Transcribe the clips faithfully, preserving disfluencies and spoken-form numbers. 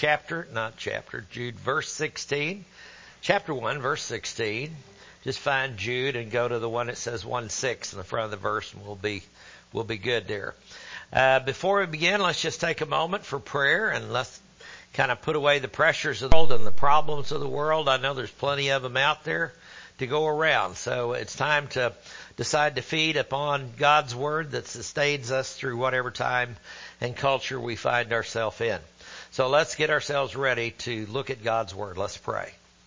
chapter, not chapter, Jude, verse sixteen. Chapter one, verse sixteen. Just find Jude and go to the one that says one six in the front of the verse, and we'll be we'll be good there. Uh, before we begin, let's just take a moment for prayer, and let's kind of put away the pressures of the world and the problems of the world. I know there's plenty of them out there to go around, so it's time to decide to feed upon God's Word that sustains us through whatever time and culture we find ourselves in. So let's get ourselves ready to look at God's Word. Let's pray.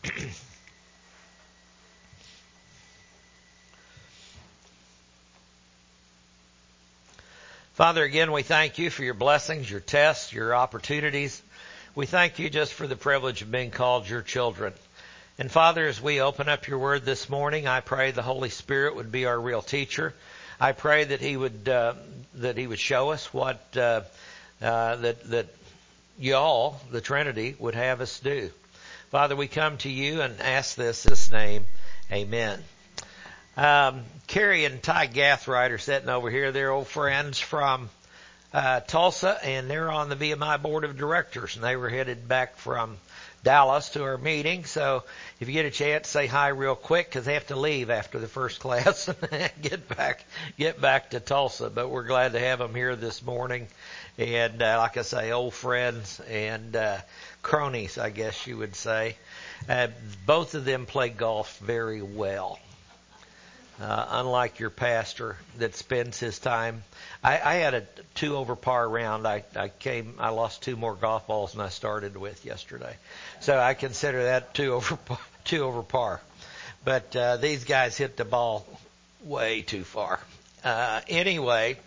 Father, again, we thank you for your blessings, your tests, your opportunities. We thank you just for the privilege of being called your children. And Father, as we open up your word this morning, I pray the Holy Spirit would be our real teacher. I pray that he would uh, that he would show us what uh, uh, that that y'all, the Trinity, would have us do. Father, we come to you and ask this in his name. Amen. Um, Carrie and Ty Gathright are sitting over here. They're old friends from uh, Tulsa, and they're on the B M I board of directors, and they were headed back from Dallas to our meeting. So if you get a chance, say hi real quick, because they have to leave after the first class and get back get back to Tulsa. But we're glad to have them here this morning, and uh, like I say, old friends and uh, cronies, I guess you would say. Uh, both of them play golf very well. Uh, unlike your pastor that spends his time. I, I had a two over par round. I, I came, I lost two more golf balls than I started with yesterday. So I consider that two over, two over par. But, uh, these guys hit the ball way too far. Uh, anyway,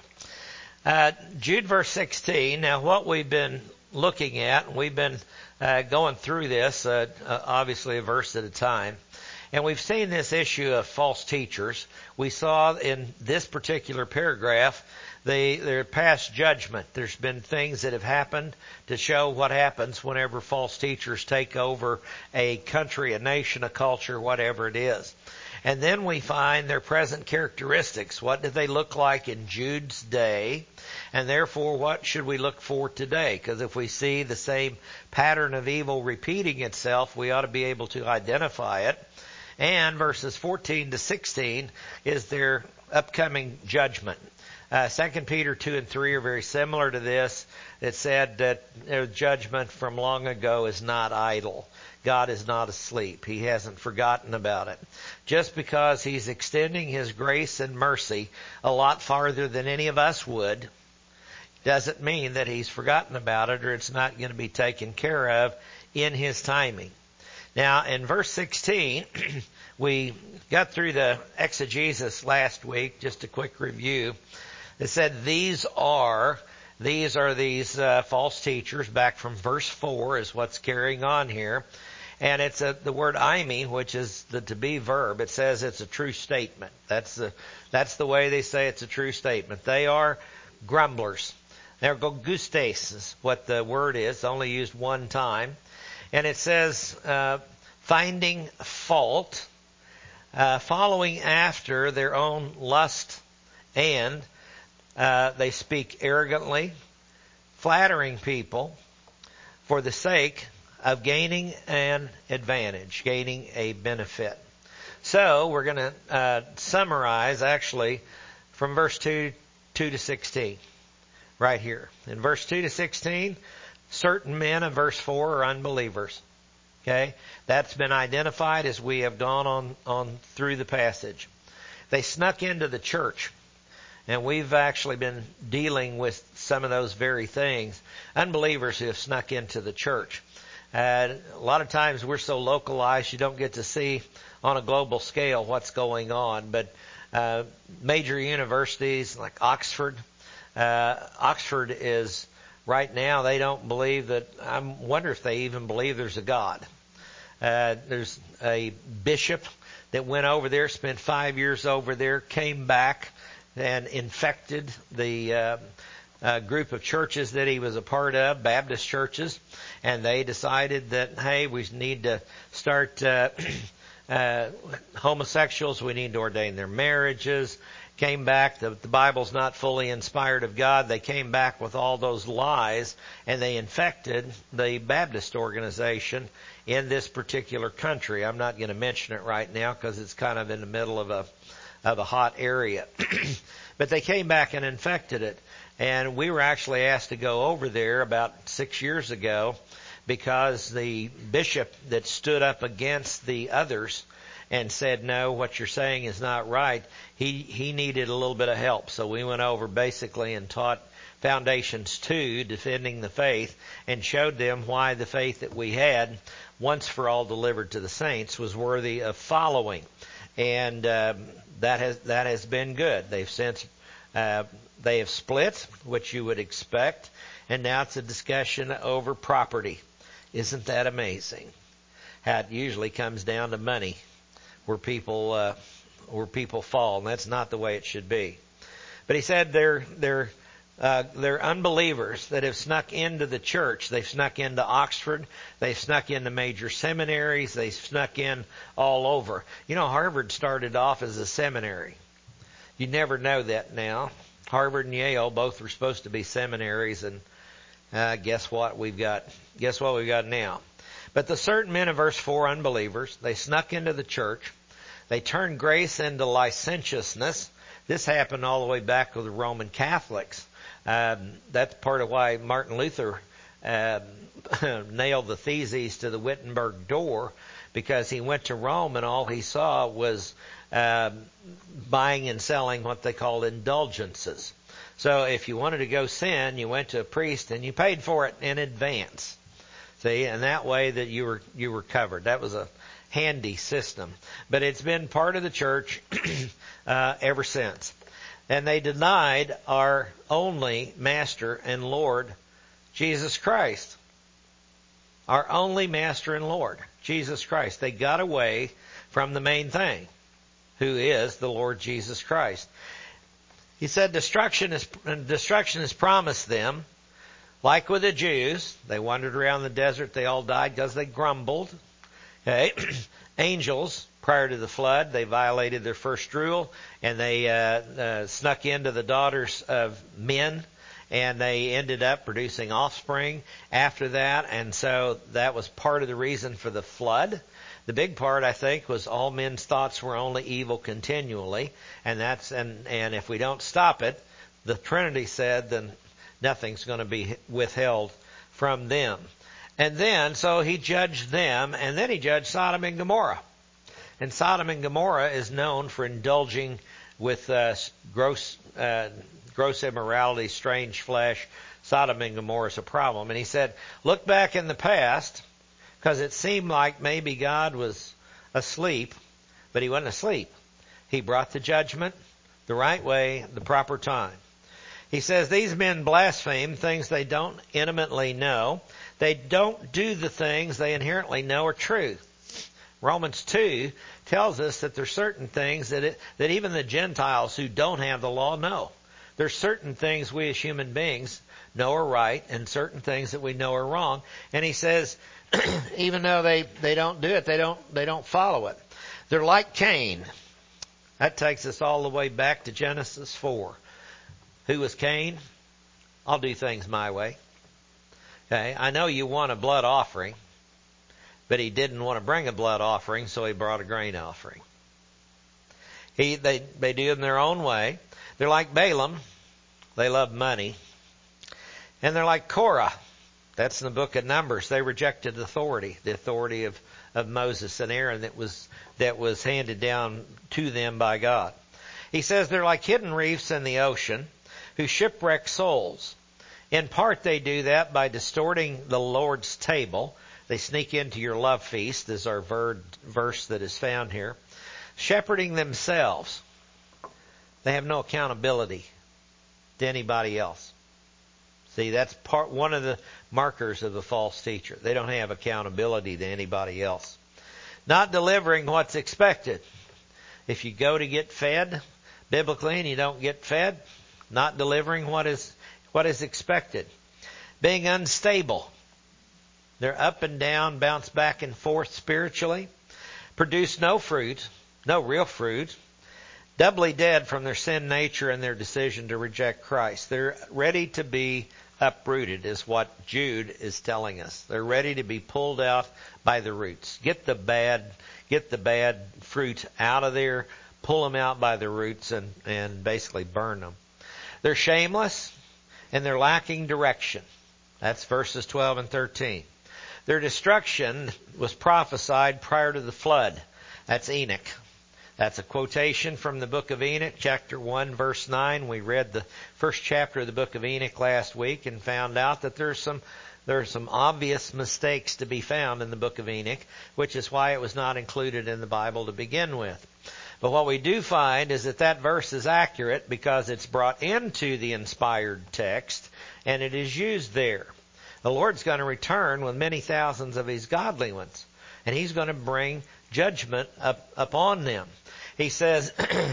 uh, Jude verse sixteen. Now what we've been looking at, we've been, uh, going through this, uh, uh, obviously a verse at a time. And we've seen this issue of false teachers. We saw in this particular paragraph, they, they're past judgment. There's been things that have happened to show what happens whenever false teachers take over a country, a nation, a culture, whatever it is. And then we find their present characteristics. What did they look like in Jude's day? And therefore, what should we look for today? Because if we see the same pattern of evil repeating itself, we ought to be able to identify it. And verses fourteen to sixteen is their upcoming judgment. Uh, Second Peter two and three are very similar to this. It said that their judgment from long ago is not idle. God is not asleep. He hasn't forgotten about it. Just because he's extending his grace and mercy a lot farther than any of us would, doesn't mean that he's forgotten about it or it's not going to be taken care of in his timing. Now, in verse sixteen, we got through the exegesis last week, just a quick review. It said these are, these are these uh, false teachers, back from verse four is what's carrying on here. And it's a, the word aimi, which is the to be verb. It says it's a true statement. That's the, that's the way they say it's a true statement. They are grumblers. They're gogustes is what the word is, only used one time. And it says, uh, finding fault, uh, following after their own lust, and uh, they speak arrogantly, flattering people for the sake of gaining an advantage, gaining a benefit. So we're going to uh, summarize actually from verse two, two to sixteen, right here. In verse two to sixteen, certain men of verse four are unbelievers. Okay? That's been identified as we have gone on, on through the passage. They snuck into the church. And we've actually been dealing with some of those very things. Unbelievers who have snuck into the church. Uh, a lot of times we're so localized you don't get to see on a global scale what's going on. But uh, major universities like Oxford, uh, Oxford is... Right now, they don't believe that, I wonder if they even believe there's a God. Uh, there's a bishop that went over there, spent five years over there, came back and infected the uh, uh, group of churches that he was a part of, Baptist churches, and they decided that, hey, we need to start uh, uh, homosexuals, we need to ordain their marriages, came back. The, the Bible's not fully inspired of God. They came back with all those lies, and they infected the Baptist organization in this particular country. I'm not going to mention it right now because it's kind of in the middle of a of a hot area. But they came back and infected it. And we were actually asked to go over there about six years ago because the bishop that stood up against the others and said, no, what you're saying is not right, he, he needed a little bit of help. So we went over basically and taught Foundations two, Defending the Faith, and showed them why the faith that we had, once for all delivered to the saints, was worthy of following. And uh, that has that has been good. They've since uh, they have split, which you would expect, and now it's a discussion over property. Isn't that amazing? How it usually comes down to money, where people uh, where people fall, and that's not the way it should be. But he said they're they're uh, they're unbelievers that have snuck into the church. They've snuck into Oxford. They've snuck into major seminaries. They've snuck in all over. You know, Harvard started off as a seminary. You never know that now. Harvard and Yale both were supposed to be seminaries, and uh, guess what we've got? Guess what we've got now? But the certain men of verse four, unbelievers, they snuck into the church. They turned grace into licentiousness. This happened all the way back with the Roman Catholics. Um, that's part of why Martin Luther uh, nailed the theses to the Wittenberg door, because he went to Rome and all he saw was uh, buying and selling what they called indulgences. So if you wanted to go sin, you went to a priest and you paid for it in advance. See, and that way that you were you were covered. That was a handy system. But it's been part of the church uh, ever since. And they denied our only Master and Lord, Jesus Christ. Our only Master and Lord, Jesus Christ. They got away from the main thing, who is the Lord Jesus Christ. He said destruction is destruction is promised them. Like with the Jews, they wandered around the desert. They all died because they grumbled. Okay. Angels, prior to the flood, they violated their first rule, and they uh, uh, snuck into the daughters of men, and they ended up producing offspring after that. And so that was part of the reason for the flood. The big part, I think, was all men's thoughts were only evil continually, and that's and and if we don't stop it, the Trinity said, then nothing's going to be withheld from them. And then, so he judged them, and then he judged Sodom and Gomorrah. And Sodom and Gomorrah is known for indulging with uh, gross uh, gross immorality, strange flesh. Sodom and Gomorrah is a problem. And he said, look back in the past, because it seemed like maybe God was asleep, but he wasn't asleep. He brought the judgment the right way, the proper time. He says these men blaspheme things they don't intimately know. They don't do the things they inherently know are true. Romans two tells us that there's certain things that it, that even the Gentiles who don't have the law know. There's certain things we as human beings know are right, and certain things that we know are wrong. And he says, even though they, they don't do it, they don't they don't follow it. They're like Cain. That takes us all the way back to Genesis four. Who was Cain? I'll do things my way. Okay, I know you want a blood offering, but he didn't want to bring a blood offering, so he brought a grain offering. He they they do it in their own way. They're like Balaam. They love money. And they're like Korah. That's in the book of Numbers. They rejected authority, the authority of, of Moses and Aaron that was that was handed down to them by God. He says they're like hidden reefs in the ocean who shipwreck souls. In part, they do that by distorting the Lord's table. They sneak into your love feast, is our ver- verse that is found here. Shepherding themselves. They have no accountability to anybody else. See, that's part one of the markers of the false teacher. They don't have accountability to anybody else. Not delivering what's expected. If you go to get fed biblically and you don't get fed, not delivering what is what is expected. Being unstable. They're up and down, bounce back and forth spiritually. Produce no fruit, no real fruit. doubly dead from their sin nature and their decision to reject Christ. They're ready to be uprooted is what Jude is telling us. They're ready to be pulled out by the roots. Get the bad, get the bad fruit out of there, pull them out by the roots and, and basically burn them. They're shameless and they're lacking direction. That's verses twelve and thirteen. Their destruction was prophesied prior to the flood. That's Enoch. That's a quotation from the book of Enoch, chapter one, verse nine. We read the first chapter of the book of Enoch last week and found out that there's some there are some obvious mistakes to be found in the book of Enoch, which is why it was not included in the Bible to begin with. But what we do find is that that verse is accurate because it's brought into the inspired text and it is used there. The Lord's going to return with many thousands of His godly ones, and He's going to bring judgment up, upon them. He says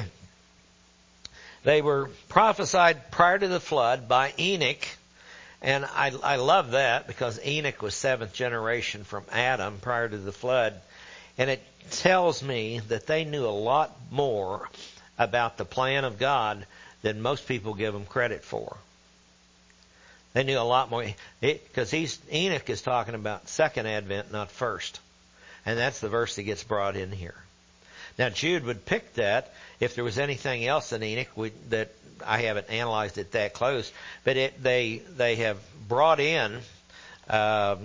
they were prophesied prior to the flood by Enoch, and I, I love that because Enoch was seventh generation from Adam prior to the flood, and it tells me that they knew a lot more about the plan of God than most people give them credit for. They knew a lot more, because he's Enoch is talking about second advent, not first. And that's the verse that gets brought in here. Now, Jude would pick that if there was anything else in Enoch we, that I haven't analyzed it that close, but it, they they have brought in, um,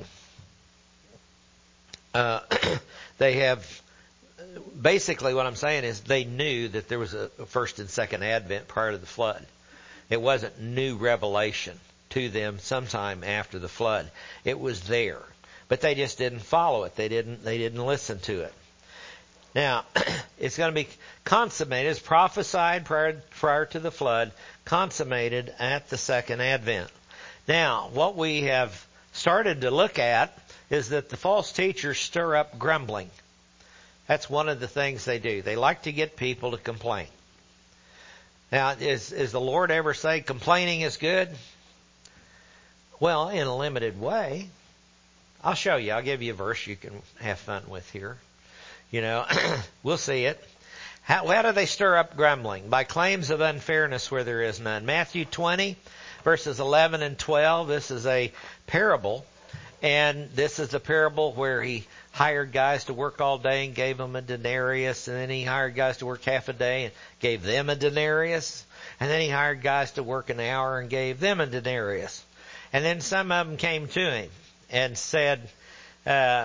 uh, they have, basically what I'm saying is they knew that there was a first and second advent prior to the flood. It wasn't new revelation to them sometime after the flood. It was there. But they just didn't follow it. They didn't they didn't listen to it. Now, it's going to be consummated, it's prophesied prior, prior to the flood, consummated at the second advent. Now, what we have started to look at is that the false teachers stir up grumbling. That's one of the things they do. They like to get people to complain. Now, is, is the Lord ever say complaining is good? Well, in a limited way. I'll show you. I'll give you a verse you can have fun with here. You know, we'll see it. How, how do they stir up grumbling? By claims of unfairness where there is none. Matthew twenty, verses eleven and twelve. This is a parable. And this is a parable where he hired guys to work all day and gave them a denarius. And then he hired guys to work half a day and gave them a denarius. And then he hired guys to work an hour and gave them a denarius. And then some of them came to him and said, uh,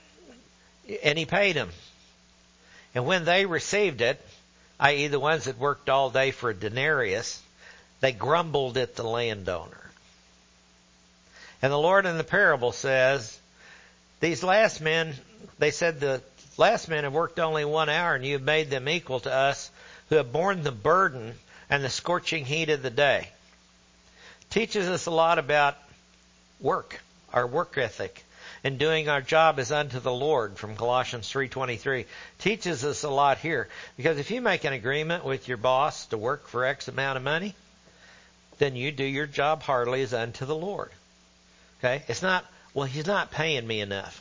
and he paid them. And when they received it, that is the ones that worked all day for a denarius, they grumbled at the landowner. And the Lord in the parable says, these last men, they said the last men have worked only one hour and you have made them equal to us who have borne the burden and the scorching heat of the day. Teaches us a lot about work, our work ethic, and doing our job as unto the Lord from Colossians three twenty-three. Teaches us a lot here. Because if you make an agreement with your boss to work for X amount of money, then you do your job heartily as unto the Lord. Okay? It's not, well, he's not paying me enough.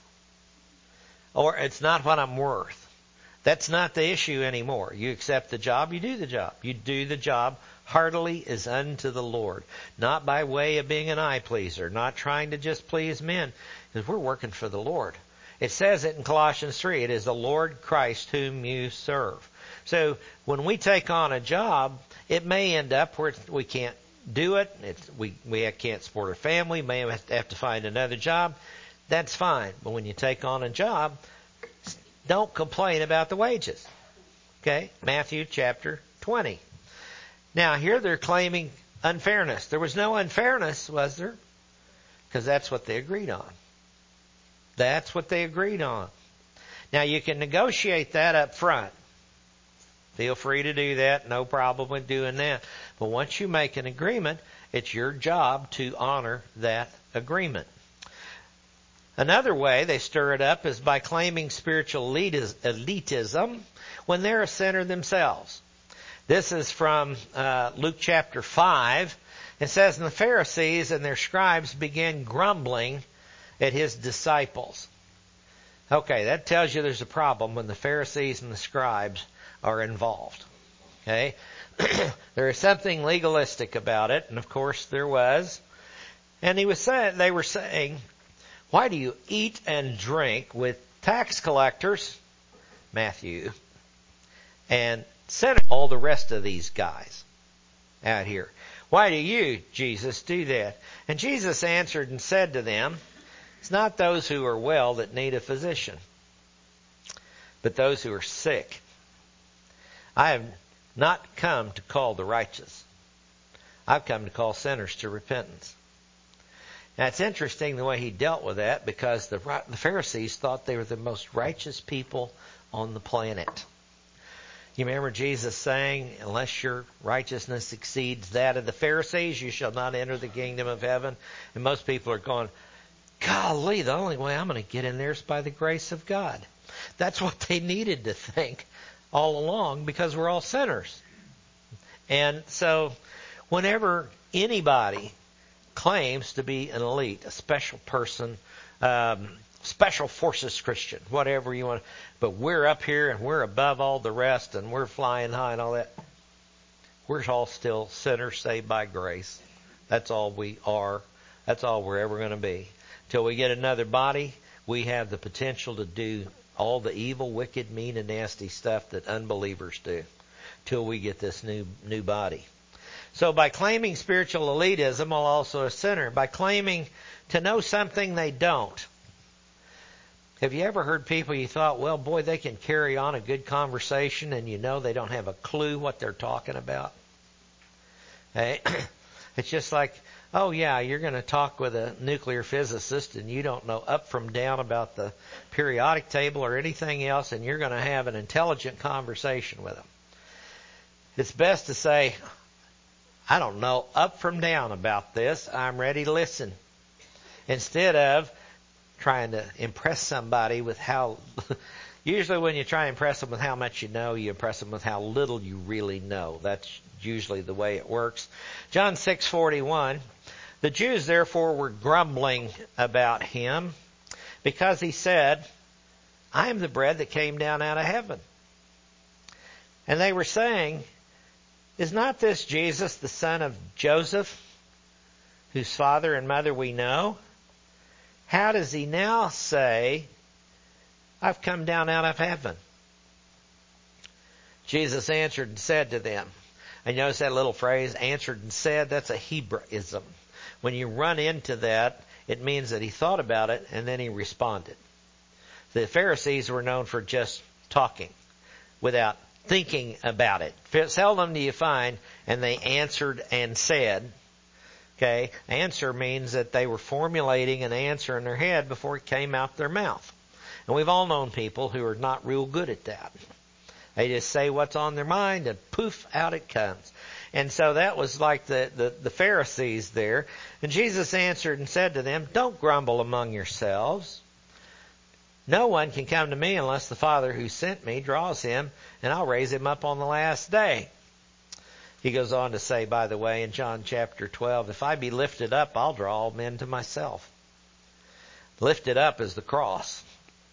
Or it's not what I'm worth. That's not the issue anymore. You accept the job, you do the job. You do the job heartily as unto the Lord. Not by way of being an eye pleaser, not trying to just please men, because we're working for the Lord. It says it in Colossians three, it is the Lord Christ whom you serve. So when we take on a job, it may end up where we can't do it. It's, we, we can't support our family, may have to find another job. That's fine. But when you take on a job, don't complain about the wages. Okay? Matthew chapter twenty. Now, here they're claiming unfairness. There was no unfairness, was there? Because that's what they agreed on. That's what they agreed on. Now, you can negotiate that up front. Feel free to do that. No problem with doing that. But once you make an agreement, it's your job to honor that agreement. Another way they stir it up is by claiming spiritual elitism when they're a sinner themselves. This is from uh, Luke chapter five. It says, and the Pharisees and their scribes began grumbling at his disciples. Okay, that tells you there's a problem when the Pharisees and the scribes are involved. Okay? There is something legalistic about it, and of course there was. And he was saying, they were saying, why do you eat and drink with tax collectors, Matthew, and send all the rest of these guys out here? Why do you, Jesus, do that? And Jesus answered and said to them, it's not those who are well that need a physician, but those who are sick. I have not come to call the righteous. I've come to call sinners to repentance. Now, it's interesting the way he dealt with that, because the, the Pharisees thought they were the most righteous people on the planet. You remember Jesus saying, unless your righteousness exceeds that of the Pharisees, you shall not enter the kingdom of heaven. And most people are going, golly, the only way I'm going to get in there is by the grace of God. That's what they needed to think all along, because we're all sinners. And so whenever anybody claims to be an elite, a special person, um, special forces Christian, whatever you want, but we're up here and we're above all the rest and we're flying high and all that, we're all still sinners saved by grace. That's all we are. That's all we're ever going to be. Till we get another body, we have the potential to do all the evil, wicked, mean, and nasty stuff that unbelievers do, till we get this new new body. So by claiming spiritual elitism, while also a sinner, by claiming to know something they don't. Have you ever heard people you thought, well, boy, they can carry on a good conversation, and you know they don't have a clue what they're talking about? Hey, it's just like, oh, yeah, you're going to talk with a nuclear physicist and you don't know up from down about the periodic table or anything else, and you're going to have an intelligent conversation with them. It's best to say, I don't know up from down about this. I'm ready to listen. Instead of trying to impress somebody with how... Usually when you try to impress them with how much you know, you impress them with how little you really know. That's usually the way it works. John six forty-one, the Jews therefore were grumbling about him because he said, I am the bread that came down out of heaven. And they were saying, is not this Jesus, the son of Joseph, whose father and mother we know? How does he now say, I've come down out of heaven? Jesus answered and said to them. And you notice that little phrase, answered and said, that's a Hebraism. When you run into that, it means that he thought about it and then he responded. The Pharisees were known for just talking without thinking about it. Seldom do you find, and they answered and said. Okay, answer means that they were formulating an answer in their head before it came out their mouth. And we've all known people who are not real good at that. They just say what's on their mind and poof, out it comes. And so that was like the, the, the Pharisees there. And Jesus answered and said to them, don't grumble among yourselves. No one can come to me unless the Father who sent me draws him, and I'll raise him up on the last day. He goes on to say, by the way, in John chapter twelve, if I be lifted up, I'll draw all men to myself. Lifted up is the cross.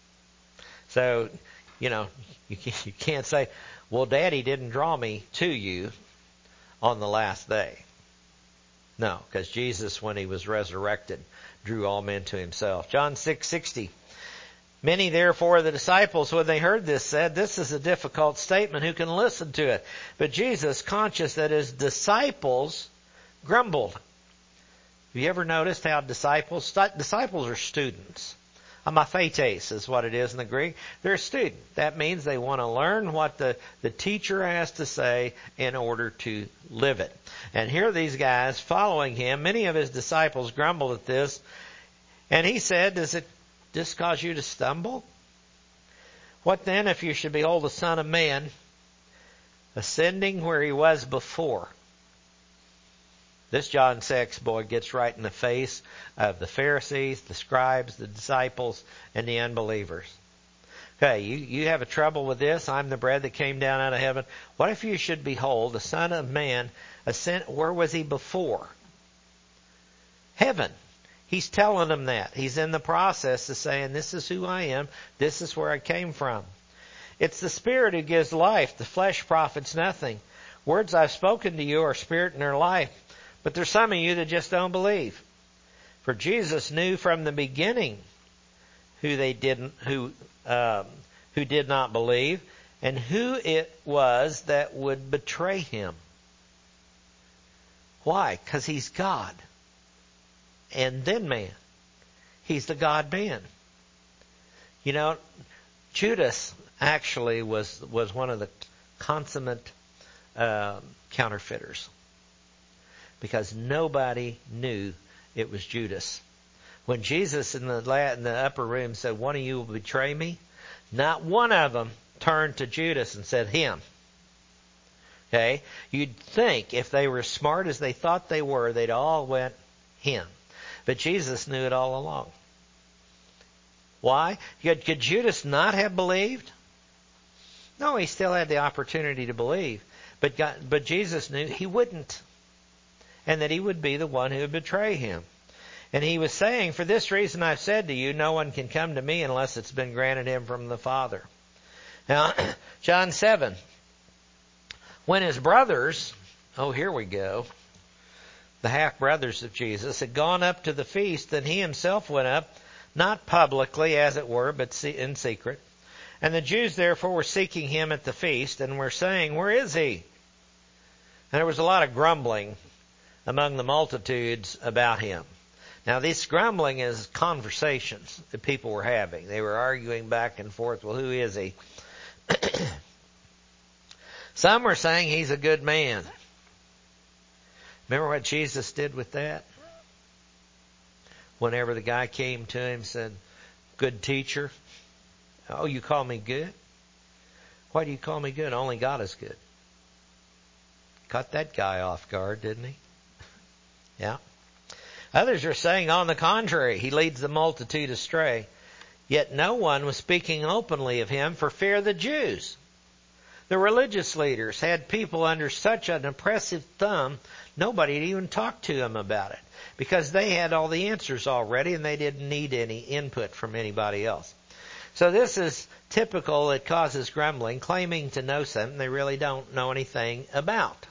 So, you know, you can't say, well, Daddy didn't draw me to you on the last day. No, because Jesus, when he was resurrected, drew all men to himself. John six sixty. Many, therefore, of the disciples, when they heard this, said, this is a difficult statement. Who can listen to it? But Jesus, conscious that his disciples grumbled. Have you ever noticed how disciples, disciples are students. Amathetes is what it is in the Greek. They're a student. That means they want to learn what the, the teacher has to say in order to live it. And here are these guys following him. Many of his disciples grumbled at this. And he said, does it this cause you to stumble? What then if you should behold the Son of Man ascending where he was before? This John six boy gets right in the face of the Pharisees, the scribes, the disciples, and the unbelievers. Okay, you, you have a trouble with this. I'm the bread that came down out of heaven. What if you should behold the Son of Man ascend? Where was he before? Heaven. He's telling them that. He's in the process of saying, this is who I am. This is where I came from. It's the Spirit who gives life. The flesh profits nothing. Words I've spoken to you are spirit and they're life. But there's some of you that just don't believe. For Jesus knew from the beginning who they didn't, who, um, who did not believe, and who it was that would betray him. Why? Because he's God. And then man. He's the God-man. You know, Judas actually was was one of the consummate uh, counterfeiters. Because nobody knew it was Judas. When Jesus in the, in the upper room said, one of you will betray me, not one of them turned to Judas and said, him. Okay? You'd think if they were as smart as they thought they were, they'd all went, him. But Jesus knew it all along. Why? Could, could Judas not have believed? No, he still had the opportunity to believe. But God, but Jesus knew he wouldn't. And that he would be the one who would betray him. And he was saying, for this reason I've said to you, no one can come to me unless it's been granted him from the Father. Now, John seven. When his brothers, oh, here we go, the half-brothers of Jesus, had gone up to the feast, then he himself went up, not publicly, as it were, but in secret. And the Jews therefore were seeking him at the feast, and were saying, where is he? And there was a lot of grumbling among the multitudes about him. Now, this grumbling is conversations that people were having. They were arguing back and forth, well, who is he? Some were saying he's a good man. Remember what Jesus did with that? Whenever the guy came to him and said, good teacher. Oh, you call me good? Why do you call me good? Only God is good. Caught that guy off guard, didn't he? Yeah. Others are saying, on the contrary, he leads the multitude astray. Yet no one was speaking openly of him for fear of the Jews. The religious leaders had people under such an oppressive thumb, nobody had even talked to them about it. Because they had all the answers already and they didn't need any input from anybody else. So this is typical. It causes grumbling, claiming to know something they really don't know anything about.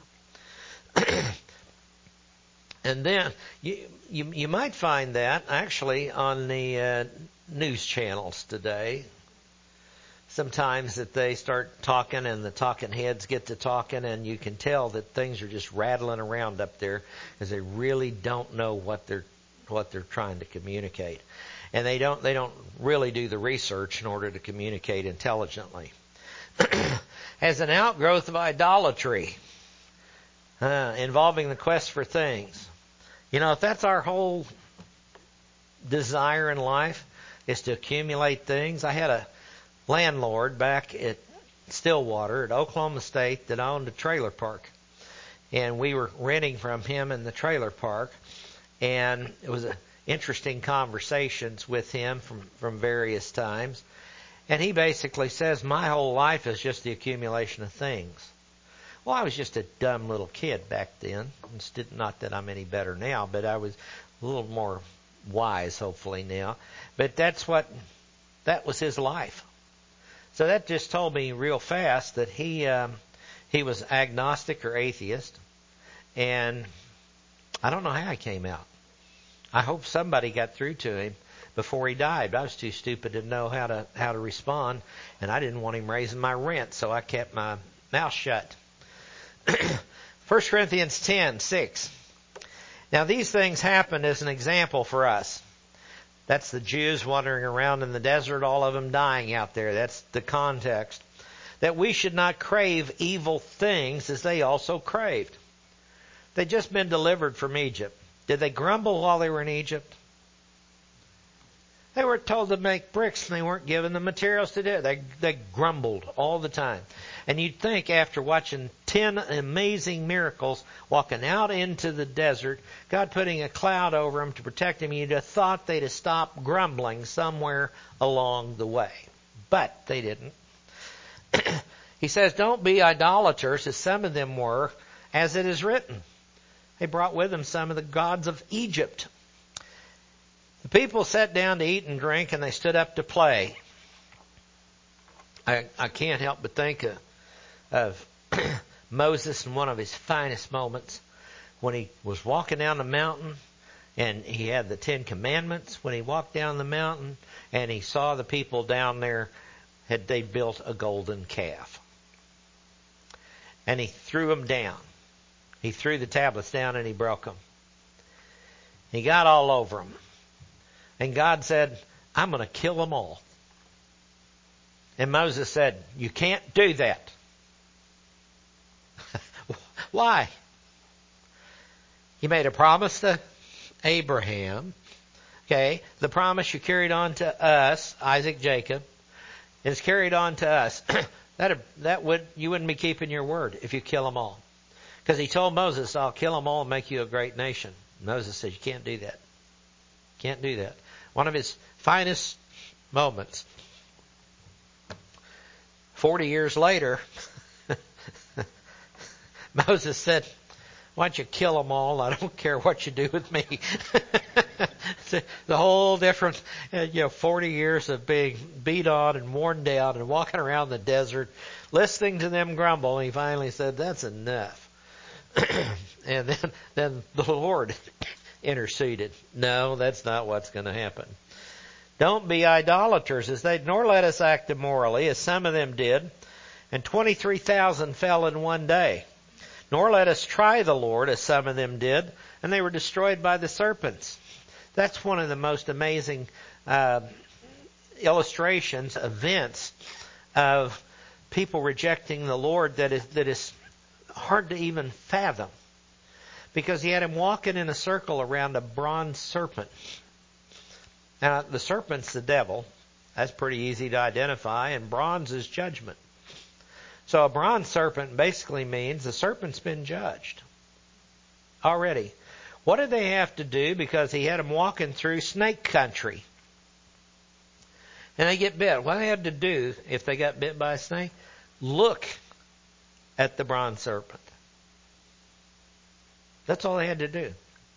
And then you, you you might find that actually on the uh, news channels today. Sometimes that they start talking and the talking heads get to talking and you can tell that things are just rattling around up there because they really don't know what they're what they're trying to communicate. And they don't they don't really do the research in order to communicate intelligently. As an outgrowth of idolatry, uh, involving the quest for things. You know, if that's our whole desire in life, is to accumulate things. I had a landlord back at Stillwater at Oklahoma State that owned a trailer park. And we were renting from him in the trailer park. And it was a interesting conversations with him from, from various times. And he basically says, my whole life is just the accumulation of things. Well, I was just a dumb little kid back then. Not that I'm any better now, but I was a little more wise, hopefully, now. But that's what, that was his life. So that just told me real fast that he, um, he was agnostic or atheist. And I don't know how he came out. I hope somebody got through to him before he died. I was too stupid to know how to how to respond, and I didn't want him raising my rent, so I kept my mouth shut. First Corinthians ten six. Now these things happened as an example for us. That's the Jews wandering around in the desert, all of them dying out there. That's the context. That we should not crave evil things as they also craved. They'd just been delivered from Egypt. Did they grumble while they were in Egypt? They were told to make bricks and they weren't given the materials to do it. They, they grumbled all the time. And you'd think after watching ten amazing miracles, walking out into the desert, God putting a cloud over them to protect them, you'd have thought they'd have stopped grumbling somewhere along the way. But they didn't. He says, don't be idolaters as some of them were, as it is written. They brought with them some of the gods of Egypt. The people sat down to eat and drink, and they stood up to play. I, I can't help but think of, of Moses in one of his finest moments when he was walking down the mountain and he had the Ten Commandments. When he walked down the mountain and he saw the people down there, had they built a golden calf. And he threw them down. He threw the tablets down and he broke them. He got all over them. And God said, I'm going to kill them all. And Moses said, you can't do that. Why? You made a promise to Abraham. Okay, the promise you carried on to us, Isaac, Jacob, is carried on to us. that that would you wouldn't be keeping your word if you kill them all, because he told Moses, "I'll kill them all and make you a great nation." Moses said, "You can't do that. Can't do that." One of his finest moments. Forty years later, Moses said, "Why don't you kill them all? I don't care what you do with me." The whole different, you know, forty years of being beat on and worn down and walking around the desert, listening to them grumble. He finally said, "That's enough." And then, then the Lord interceded. No, that's not what's going to happen. Don't be idolaters, as they, nor let us act immorally, as some of them did, and twenty-three thousand fell in one day. Nor let us try the Lord, as some of them did, and they were destroyed by the serpents. That's one of the most amazing uh, illustrations, events of people rejecting the Lord that is that is hard to even fathom. Because he had him walking in a circle around a bronze serpent. Now, the serpent's the devil. That's pretty easy to identify, and bronze is judgment. So a bronze serpent basically means the serpent's been judged already. What did they have to do? Because he had them walking through snake country. And they get bit. What they had to do if they got bit by a snake? Look at the bronze serpent. That's all they had to do.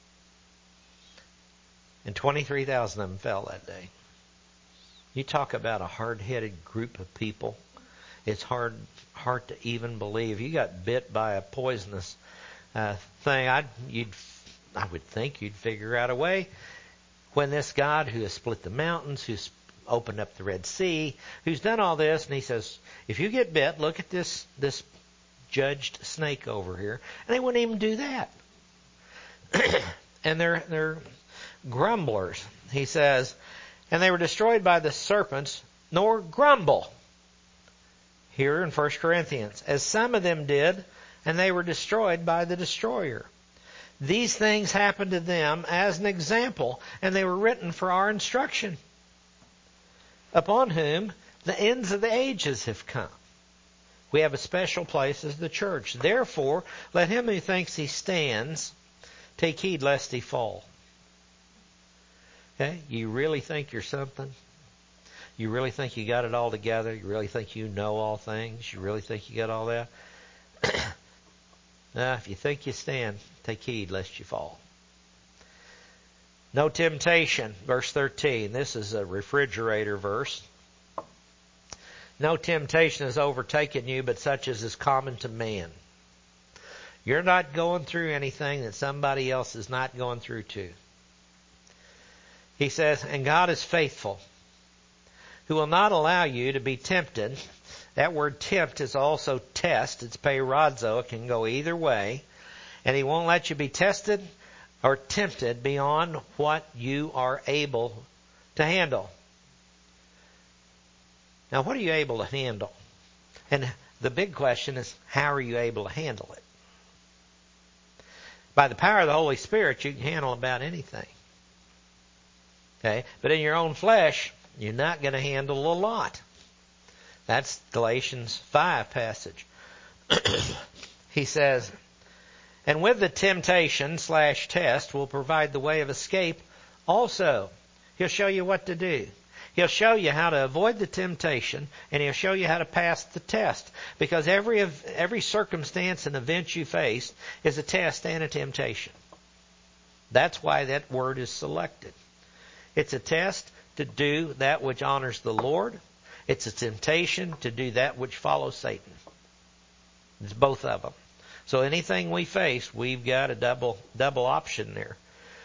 And twenty-three thousand of them fell that day. You talk about a hard-headed group of people. It's hard hard to even believe. You got bit by a poisonous uh, thing. I'd, you'd, I would think you'd figure out a way when this God who has split the mountains, who's opened up the Red Sea, who's done all this, and he says, if you get bit, look at this this judged snake over here. And they wouldn't even do that. And they're they're grumblers. He says, and they were destroyed by the serpents, nor grumble. Here in First Corinthians, as some of them did, and they were destroyed by the destroyer. These things happened to them as an example, and they were written for our instruction, upon whom the ends of the ages have come. We have a special place as the church. Therefore, let him who thinks he stands take heed lest he fall. Okay? You really think you're something? You really think you got it all together? You really think you know all things? You really think you got all that? Now, if you think you stand, take heed lest you fall. No temptation, verse thirteen. This is a refrigerator verse. No temptation has overtaken you, but such as is common to man. You're not going through anything that somebody else is not going through too. He says, and God is faithful, who will not allow you to be tempted. That word tempt is also test. It's peirazo. It can go either way. And he won't let you be tested or tempted beyond what you are able to handle. Now, what are you able to handle? And the big question is, how are you able to handle it? By the power of the Holy Spirit, you can handle about anything. Okay? But in your own flesh, you're not going to handle a lot. That's Galatians five passage. He says, and with the temptation slash test will provide the way of escape also. He'll show you what to do. He'll show you how to avoid the temptation, and he'll show you how to pass the test. Because every every circumstance and event you face is a test and a temptation. That's why that word is selected. It's a test to do that which honors the Lord. It's a temptation to do that which follows Satan. It's both of them. So anything we face, we've got a double double option there.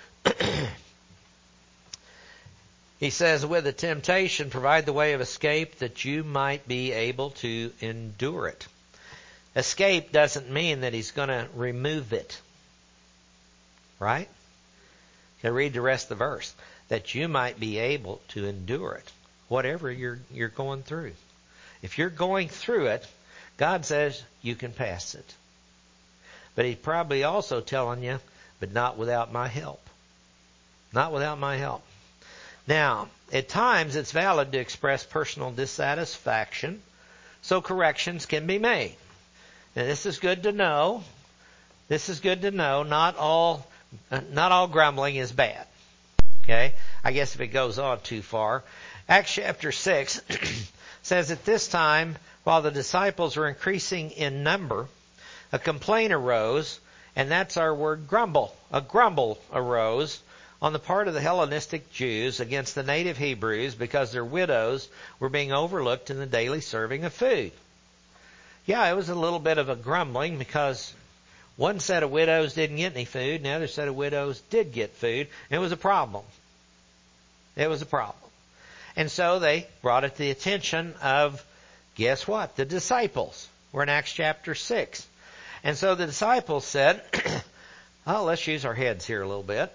He says, with the temptation, provide the way of escape that you might be able to endure it. Escape doesn't mean that he's going to remove it. Right? You read the rest of the verse. That you might be able to endure it. Whatever you're you're going through. If you're going through it, God says you can pass it. But he's probably also telling you, but not without my help. Not without my help. Now, at times it's valid to express personal dissatisfaction, so corrections can be made. And this is good to know. This is good to know. Not all, not all grumbling is bad. Okay? I guess if it goes on too far. Acts chapter six says, at this time, while the disciples were increasing in number, a complaint arose, and that's our word grumble. A grumble arose on the part of the Hellenistic Jews against the native Hebrews because their widows were being overlooked in the daily serving of food. Yeah, it was a little bit of a grumbling because one set of widows didn't get any food, and the other set of widows did get food. It was a problem. It was a problem. And so they brought it to the attention of, guess what? The disciples. We're in Acts chapter six. And so the disciples said, oh, let's use our heads here a little bit.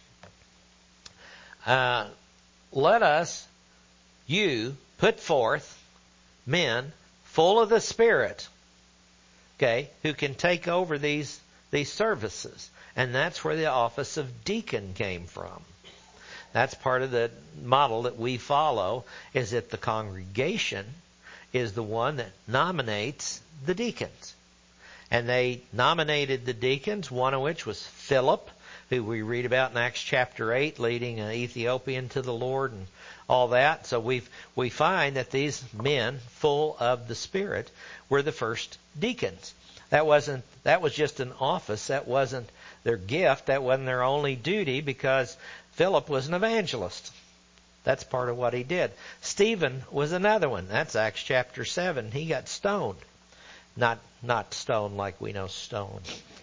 Uh, let us, you, put forth men full of the Spirit, okay, who can take over these, these services. And that's where the office of deacon came from. That's part of the model that we follow, is that the congregation is the one that nominates the deacons. And they nominated the deacons, one of which was Philip, who we read about in Acts chapter eight, leading an Ethiopian to the Lord and all that. So we we find that these men, full of the Spirit, were the first deacons. That wasn't that was just an office. That wasn't their gift. That wasn't their only duty, because Philip was an evangelist. That's part of what he did. Stephen was another one. That's Acts chapter seven. He got stoned. Not not stoned like we know stone.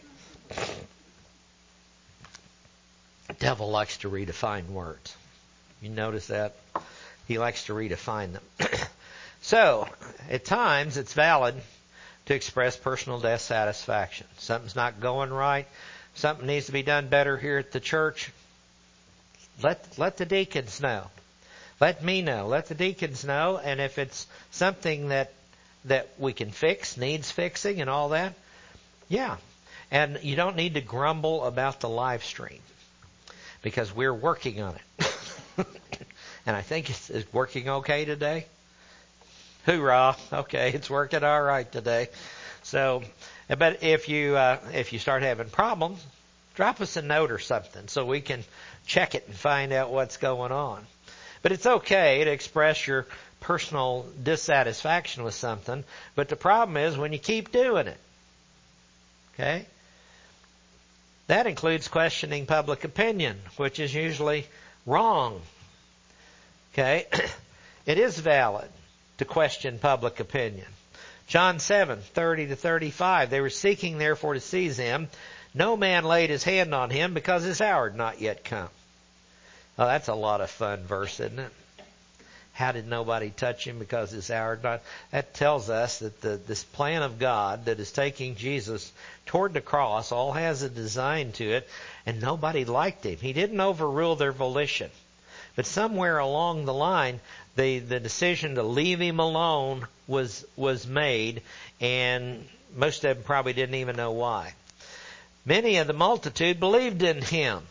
The devil likes to redefine words. You notice that? He likes to redefine them. So, at times it's valid to express personal dissatisfaction. Something's not going right. Something needs to be done better here at the church. Let let the deacons know. Let me know. Let the deacons know. And if it's something that that we can fix, needs fixing and all that, yeah. And you don't need to grumble about the live stream, because we're working on it. And I think it's, it's working okay today. Hoorah. Okay, it's working all right today. So, but if you uh, if you start having problems, drop us a note or something so we can check it and find out what's going on. But it's okay to express your personal dissatisfaction with something, but the problem is when you keep doing it. Okay? That includes questioning public opinion, which is usually wrong. Okay? It is valid to question public opinion. John seven, thirty to thirty-five, they were seeking therefore to seize him. No man laid his hand on him because his hour had not yet come. Oh, that's a lot of fun verse, isn't it? How did nobody touch him because his hour had not? That tells us that the, this plan of God that is taking Jesus toward the cross all has a design to it, and nobody liked him. He didn't overrule their volition. But somewhere along the line, the, the decision to leave him alone was was made, and most of them probably didn't even know why. Many of the multitude believed in him.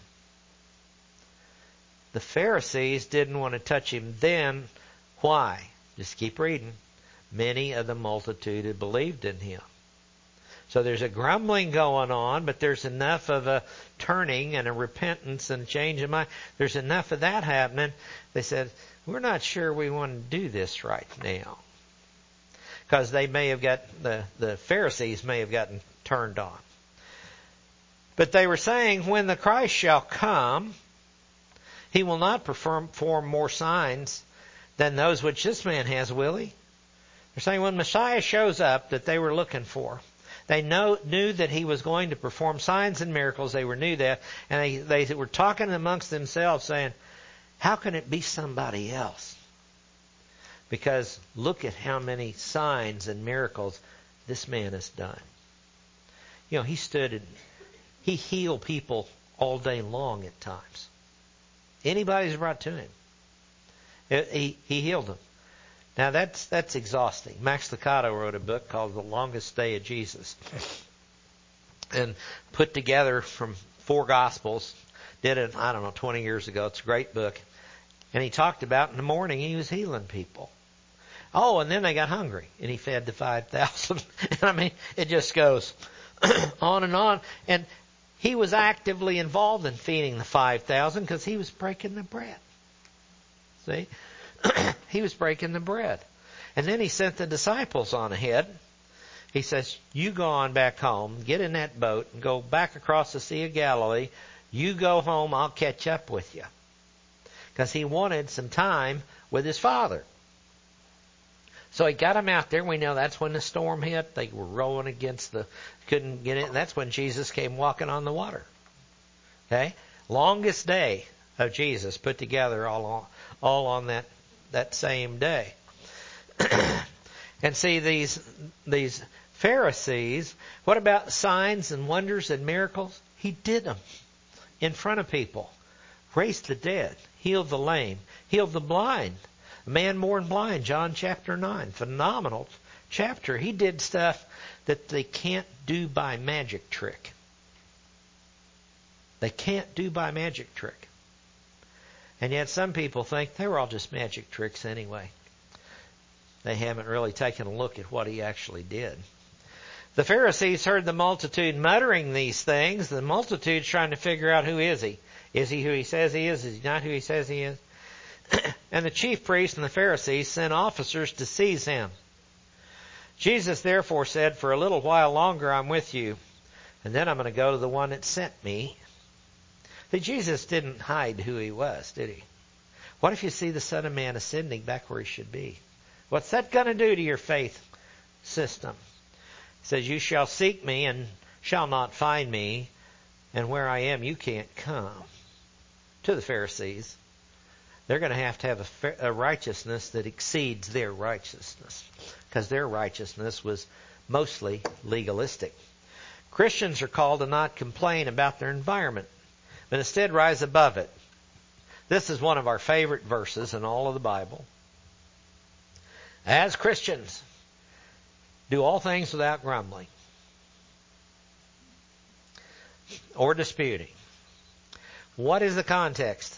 The Pharisees didn't want to touch him then. Why? Just keep reading. Many of the multitude had believed in him. So there's a grumbling going on, but there's enough of a turning and a repentance and a change of mind. There's enough of that happening. They said, we're not sure we want to do this right now. Because they may have got, the, the Pharisees may have gotten turned on. But they were saying, when the Christ shall come, he will not perform, perform more signs than those which this man has, will he? They're saying when Messiah shows up that they were looking for, They know, knew that he was going to perform signs and miracles. They were knew that. And they, they were talking amongst themselves saying, how can it be somebody else? Because look at how many signs and miracles this man has done. You know, he stood and he healed people all day long at times. Anybody's brought to him. He, he healed them. Now that's that's exhausting. Max Lucado wrote a book called The Longest Day of Jesus. And put together from four Gospels. Did it, I don't know, twenty years ago. It's a great book. And he talked about in the morning he was healing people. Oh, and then they got hungry, and he fed the five thousand. And I mean, it just goes on and on. And he was actively involved in feeding the five thousand because he was breaking the bread. See? He was breaking the bread. And then he sent the disciples on ahead. He says, you go on back home, get in that boat, and go back across the Sea of Galilee. You go home, I'll catch up with you. Because he wanted some time with his Father. So he got them out there. We know that's when the storm hit. They were rowing against the, couldn't get in. And that's when Jesus came walking on the water. Okay? Longest day of Jesus put together all on, all on that, that same day. And see, these, these Pharisees, what about signs and wonders and miracles? He did them in front of people. Raised the dead. Healed the lame. Healed the blind. A man born blind, John chapter nine. Phenomenal chapter. He did stuff that they can't do by magic trick. They can't do by magic trick. And yet some people think they were all just magic tricks anyway. They haven't really taken a look at what he actually did. The Pharisees heard the multitude muttering these things. The multitude's trying to figure out, who is he? Is he who he says he is? Is he not who he says he is? And the chief priests and the Pharisees sent officers to seize him. Jesus therefore said, for a little while longer I'm with you, and then I'm going to go to the one that sent me. But Jesus didn't hide who he was, did he? What if you see the Son of Man ascending back where he should be? What's that going to do to your faith system? It says, you shall seek me and shall not find me, and where I am you can't come. To the Pharisees, they're going to have to have a, a righteousness that exceeds their righteousness, because their righteousness was mostly legalistic. Christians are called to not complain about their environment, but instead rise above it. This is one of our favorite verses in all of the Bible. As Christians, do all things without grumbling or disputing. What is the context?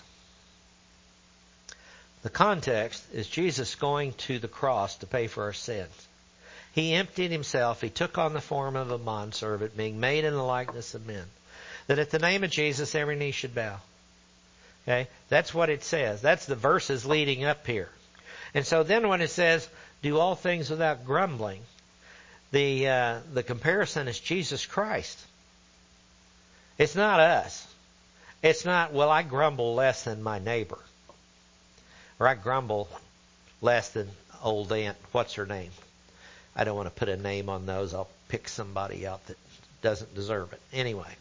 The context is Jesus going to the cross to pay for our sins. He emptied himself. He took on the form of a bondservant, being made in the likeness of men. That at the name of Jesus, every knee should bow. Okay? That's what it says. That's the verses leading up here. And so then when it says, do all things without grumbling, the uh, the comparison is Jesus Christ. It's not us. It's not, well, I grumble less than my neighbor. Or I grumble less than old Aunt, what's her name? I don't want to put a name on those. I'll pick somebody out that doesn't deserve it. Anyway.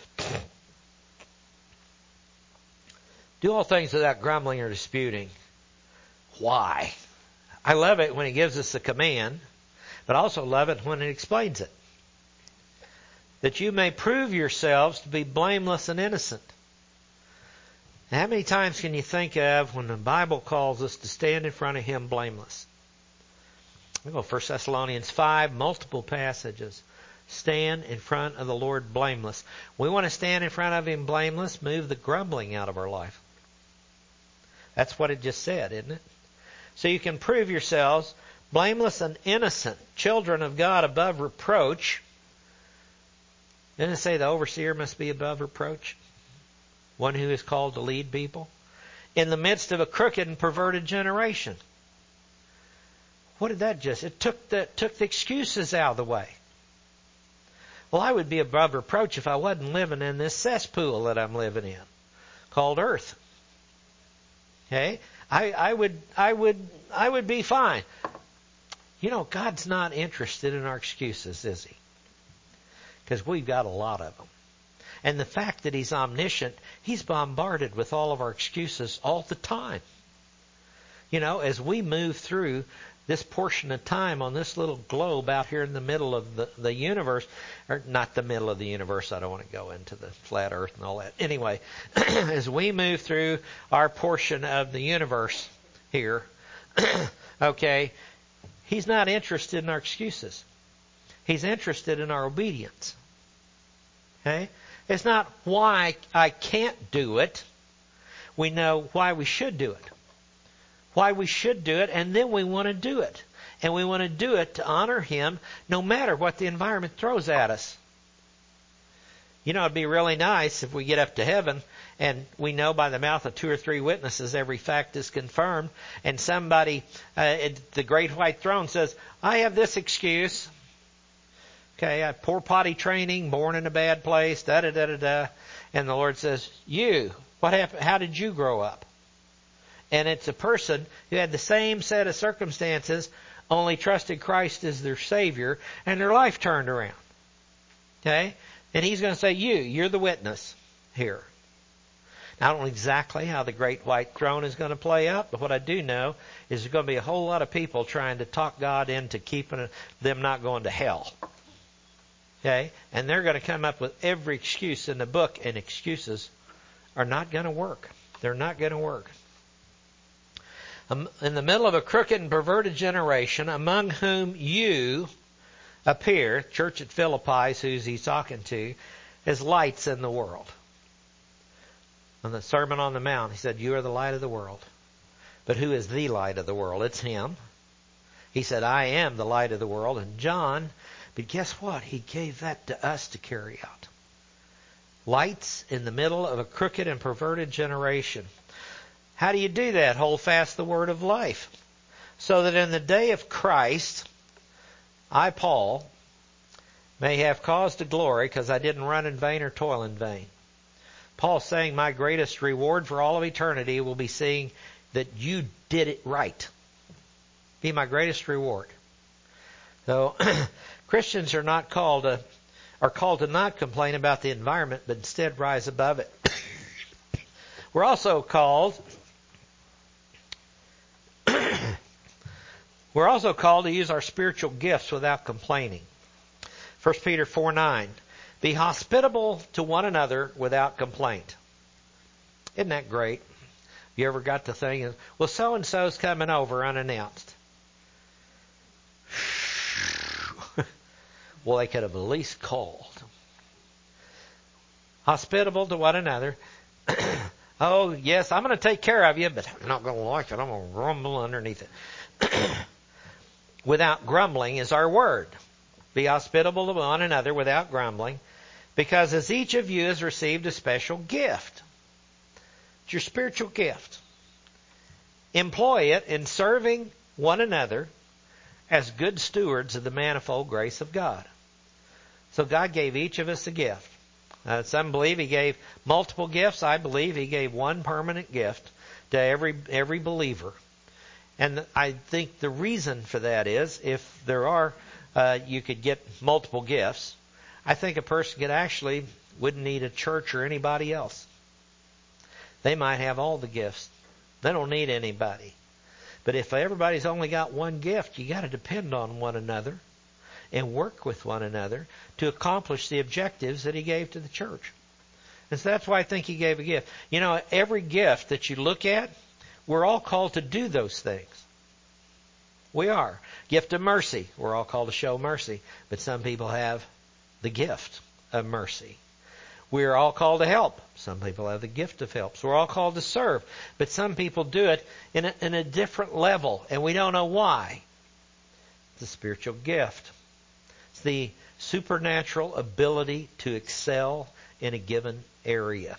Do all things without grumbling or disputing. Why? I love it when it gives us a command, but I also love it when it explains it. That you may prove yourselves to be blameless and innocent. How many times can you think of when the Bible calls us to stand in front of Him blameless? We go First Thessalonians five, multiple passages. Stand in front of the Lord blameless. We want to stand in front of Him blameless, move the grumbling out of our life. That's what it just said, isn't it? So you can prove yourselves blameless and innocent, children of God above reproach. Didn't it say the overseer must be above reproach? One who is called to lead people. In the midst of a crooked and perverted generation. What did that just... It took the, took the excuses out of the way. Well, I would be above reproach if I wasn't living in this cesspool that I'm living in, called earth. Okay? I, I would, I would, I would be fine. You know, God's not interested in our excuses, is He? because we've got a lot of them. And the fact that He's omniscient, He's bombarded with all of our excuses all the time. You know, as we move through this portion of time on this little globe out here in the middle of the, the universe, or not the middle of the universe, I don't want to go into the flat earth and all that. Anyway, as we move through our portion of the universe here, okay, He's not interested in our excuses. He's interested in our obedience. Okay? It's not why I can't do it. We know why we should do it. Why we should do it, and then we want to do it. And we want to do it to honor Him no matter what the environment throws at us. You know, it'd be really nice if we get up to heaven and we know by the mouth of two or three witnesses every fact is confirmed, and somebody uh, at the great white throne says, I have this excuse. Okay, I have poor potty training, born in a bad place, da da da da da. And the Lord says, you, what happened? How did you grow up? And it's a person who had the same set of circumstances, only trusted Christ as their Savior, and their life turned around. Okay? And He's going to say, you, you're the witness here. Now, I don't know exactly how the great white throne is going to play out, but what I do know is there's going to be a whole lot of people trying to talk God into keeping them not going to hell. Okay? And they're going to come up with every excuse in the book, and excuses are not going to work. They're not going to work. In the middle of a crooked and perverted generation, among whom you appear, church at Philippi, who's He's talking to, as lights in the world. On the Sermon on the Mount, He said, you are the light of the world. But who is the light of the world? It's Him. He said, I am the light of the world. And John, but guess what? He gave that to us to carry out. Lights in the middle of a crooked and perverted generation. How do you do that? Hold fast the word of life. So that in the day of Christ, I, Paul, may have cause to glory because I didn't run in vain or toil in vain. Paul's saying my greatest reward for all of eternity will be seeing that you did it right. Be my greatest reward. So Christians are not called to, are called to not complain about the environment, but instead rise above it. We're also called We're also called to use our spiritual gifts without complaining. First Peter four nine. Be hospitable to one another without complaint. Isn't that great? You ever got the thing, well, so-and-so's coming over unannounced. Well, they could have at least called. Hospitable to one another. Oh, yes, I'm going to take care of you, but I'm not going to like it. I'm going to grumble underneath it. Without grumbling is our word. Be hospitable to one another without grumbling, because as each of you has received a special gift. It's your spiritual gift. Employ it in serving one another as good stewards of the manifold grace of God. So God gave each of us a gift. Uh, some believe He gave multiple gifts. I believe He gave one permanent gift to every every believer. And I think the reason for that is if there are, uh, you could get multiple gifts, I think a person could actually wouldn't need a church or anybody else. They might have all the gifts. They don't need anybody. But if everybody's only got one gift, you got to depend on one another and work with one another to accomplish the objectives that He gave to the church. And so that's why I think He gave a gift. You know, every gift that you look at, we're all called to do those things. We are. Gift of mercy. We're all called to show mercy. But some people have the gift of mercy. We are all called to help. Some people have the gift of help. So we're all called to serve. But some people do it in a, in a different level, and we don't know why. It's a spiritual gift. It's the supernatural ability to excel in a given area.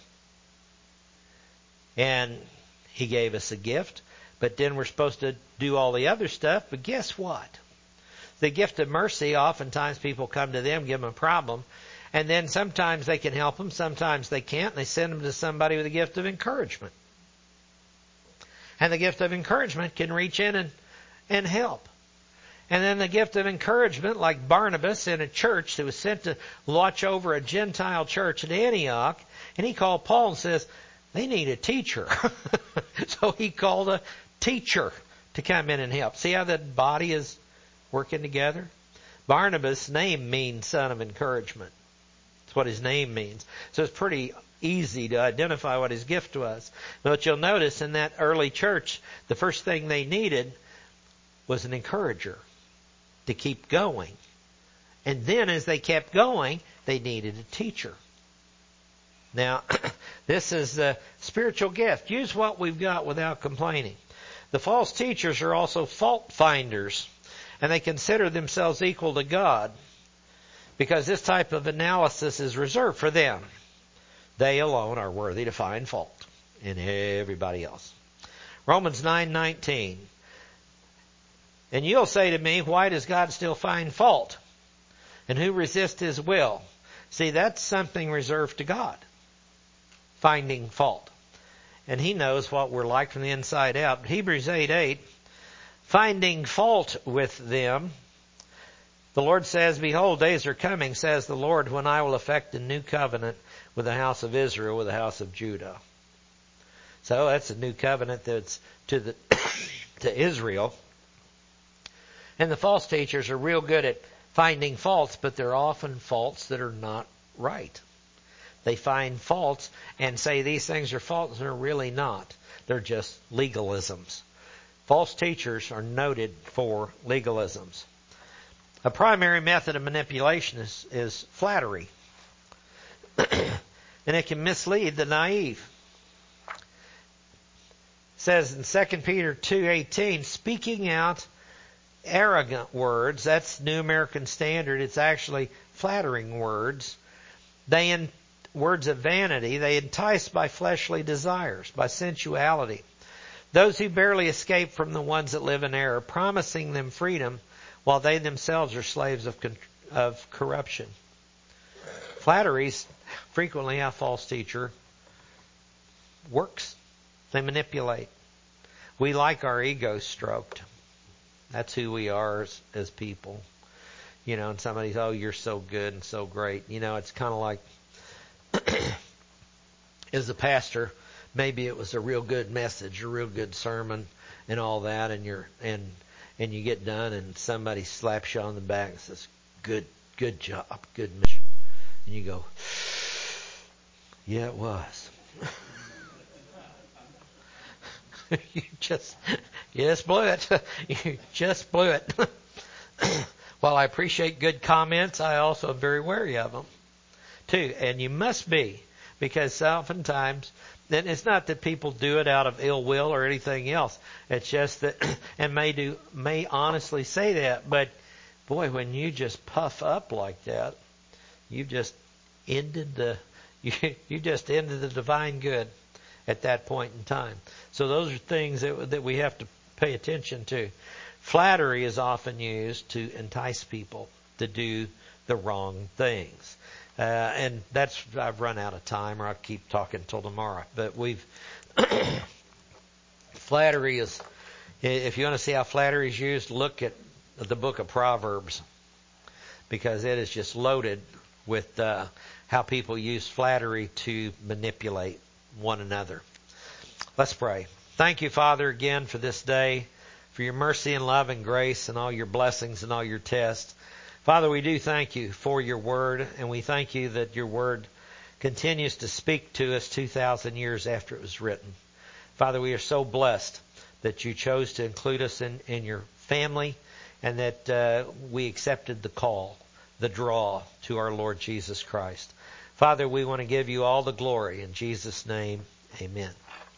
And He gave us a gift, but then we're supposed to do all the other stuff. But guess what? The gift of mercy, oftentimes people come to them, give them a problem, and then sometimes they can help them, sometimes they can't, and they send them to somebody with a gift of encouragement. And the gift of encouragement can reach in and, and help. And then the gift of encouragement, like Barnabas in a church that was sent to watch over a Gentile church at Antioch. And he called Paul and says, they need a teacher. So he called a teacher to come in and help. See how that body is working together? Barnabas' name means son of encouragement. That's what his name means. So it's pretty easy to identify what his gift was. But you'll notice in that early church, the first thing they needed was an encourager to keep going. And then as they kept going, they needed a teacher. Now, this is a spiritual gift. Use what we've got without complaining. The false teachers are also fault finders, and they consider themselves equal to God because this type of analysis is reserved for them. They alone are worthy to find fault in everybody else. Romans nine nineteen. And you'll say to me, why does God still find fault? And who resists his will? See, that's something reserved to God. Finding fault. And he knows what we're like from the inside out. Hebrews eight eight. Finding fault with them. The Lord says, behold, days are coming, says the Lord, when I will effect a new covenant with the house of Israel, with the house of Judah. So that's a new covenant that's to the to Israel. And the false teachers are real good at finding faults, but they're often faults that are not right. They find faults and say these things are faults, and they're really not. They're just legalisms. False teachers are noted for legalisms. A primary method of manipulation is, is flattery. And it can mislead the naive. It says in Second Peter two eighteen, speaking out arrogant words, that's New American Standard, it's actually flattering words. They in words of vanity, they entice by fleshly desires, by sensuality. Those who barely escape from the ones that live in error, promising them freedom while they themselves are slaves of of corruption. Flattery's frequently how a false teacher works. They manipulate. We like our ego stroked. That's who we are as, as people. You know, and somebody's, oh, you're so good and so great. You know, it's kind of like, as a pastor, maybe it was a real good message, a real good sermon and all that, and you're, and, and you get done and somebody slaps you on the back and says, good, good job, good mission. And you go, yeah, it was. You just, you just blew it. You just blew it. While I appreciate good comments, I also am very wary of them, too. And you must be, because oftentimes, then it's not that people do it out of ill will or anything else. It's just that, and may do, may honestly say that, but boy, when you just puff up like that, you just ended the, you, you just ended the divine good at that point in time. So those are things that that we have to pay attention to. Flattery is often used to entice people to do the wrong things. Uh, and that's, I've run out of time, or I'll keep talking till tomorrow. But we've, flattery is, if you want to see how flattery is used, look at the book of Proverbs. Because it is just loaded with uh, how people use flattery to manipulate one another. Let's pray. Thank you, Father, again for this day, for your mercy and love and grace and all your blessings and all your tests. Father, we do thank you for your word, and we thank you that your word continues to speak to us two thousand years after it was written. Father, we are so blessed that you chose to include us in, in your family, and that uh, we accepted the call, the draw to our Lord Jesus Christ. Father, we want to give you all the glory. In Jesus' name, amen.